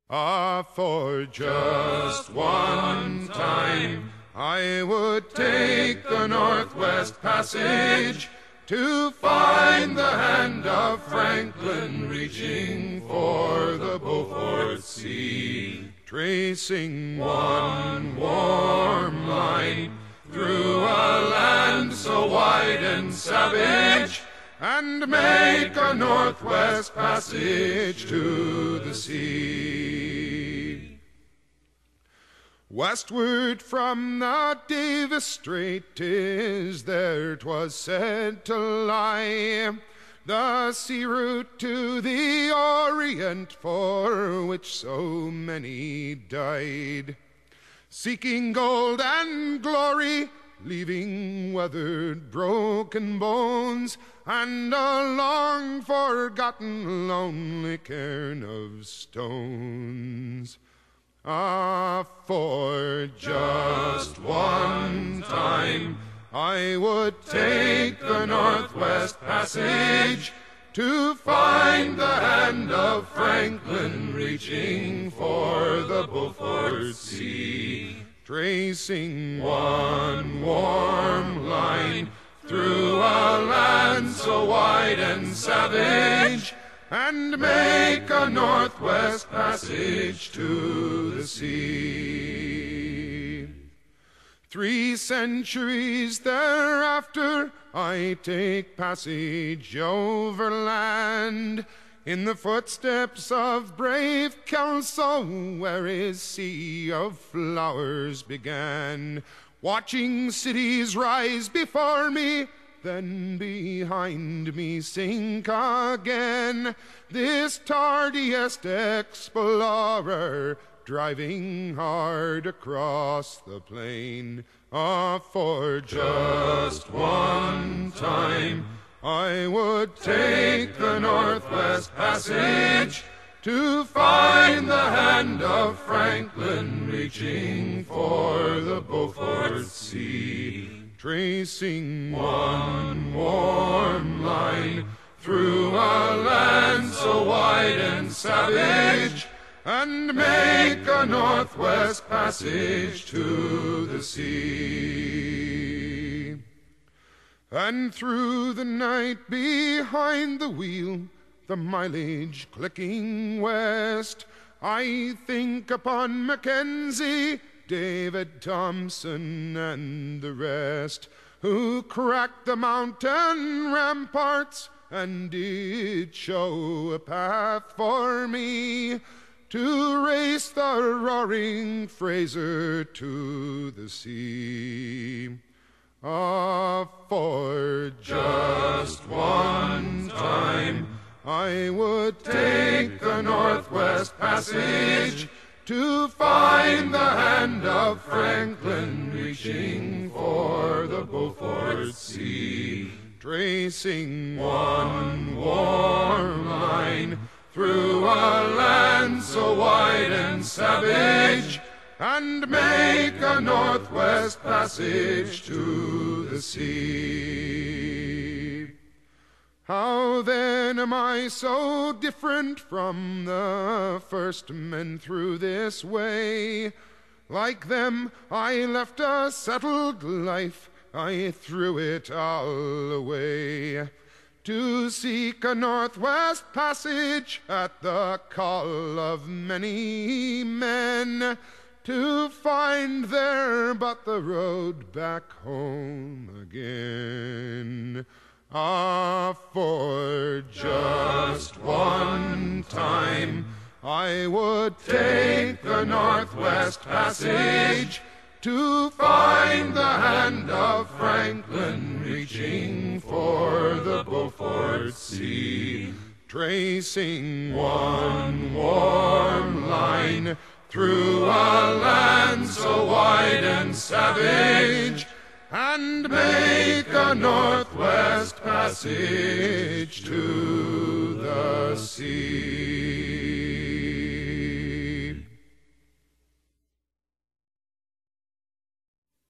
For just one time I would take the Northwest Passage to find the hand of Franklin reaching for the Beaufort Sea, tracing one warm line through a land so wide and savage, and make a Northwest Passage to the sea. Westward from the Davis Strait 'tis there 'twas said to lie, the sea route to the Orient for which so many died, seeking gold and glory, leaving weathered, broken bones, and a long-forgotten, lonely cairn of stones. For just one time I would take the Northwest Passage to find the hand of Franklin reaching for the Beaufort Sea, tracing one warm line through a land so wide and savage, and make a Northwest Passage to the sea. 3 centuries thereafter I take passage overland, in the footsteps of brave Kelso, where his sea of flowers began, watching cities rise before me, then behind me sink again. This tardiest explorer, driving hard across the plain. For just one time I would take the Northwest Passage to find the hand of Franklin reaching for the Beaufort Sea, tracing one warm line through a land so wide and savage, and make a Northwest Passage to the sea. And through the night behind the wheel, the mileage clicking west, I think upon Mackenzie, David Thompson, and the rest, who cracked the mountain ramparts and did show a path for me to race the roaring Fraser to the sea. For just one time I would take the Northwest Passage to find the hand of Franklin reaching for the Beaufort Sea, tracing one warm line through a land so wide and savage, and make a Northwest Passage to the sea. How then am I so different from the first men through this way? Like them, I left a settled life, I threw it all away, to seek a Northwest Passage at the call of many men, to find there but the road back home again. For just one time I would take the Northwest Passage to find the hand of Franklin reaching for the Beaufort Sea, tracing one warm line through a land so wide and savage, and make a Northwest Passage to the sea.